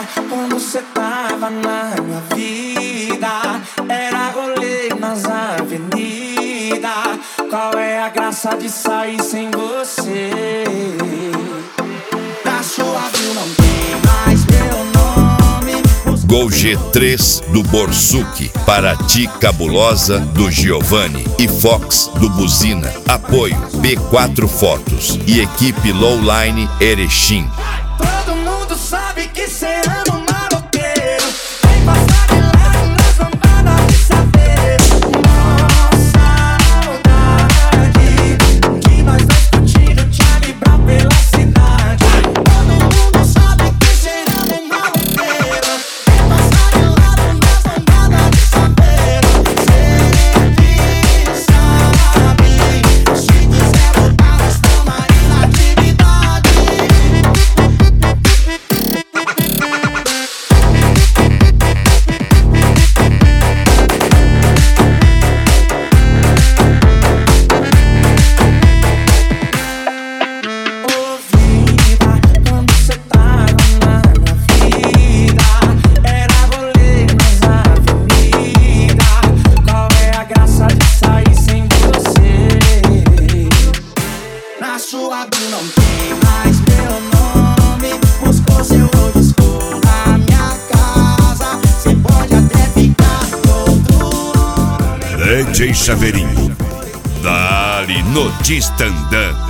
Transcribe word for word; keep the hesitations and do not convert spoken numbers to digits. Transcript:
quando cê tava na minha vida. Era rolê nas avenidas. Qual é a graça de sair sem você? Na sua view não tem mais meu nome. Gol G três do Borsuki, Paraty Cabulosa do Giovanni e Fox do Buzina. Apoio B quatro Fotos e equipe Lowline Erechim. Todo mundo sabe que cê ama um maloqueiro. Vem passar de lado nas lambadas de saber. Nossa saudade, que nós dois curtindo Charlie Brown pela cidade. Todo mundo sabe que cê ama um maloqueiro. Vem passar de lado nas lambadas de saber. Sempre sabe, se quiser voltar nós tamo aí na atividade. Ouvida, quando cê tava na minha vida. Era rolê nas avenidas. Qual é a graça de sair sem você? Na sua bio não tem mais meu nome. Buscou seu rosto na minha casa. Cê pode até ficar com outro homem. D J Chaveirinho, dali no Distandã.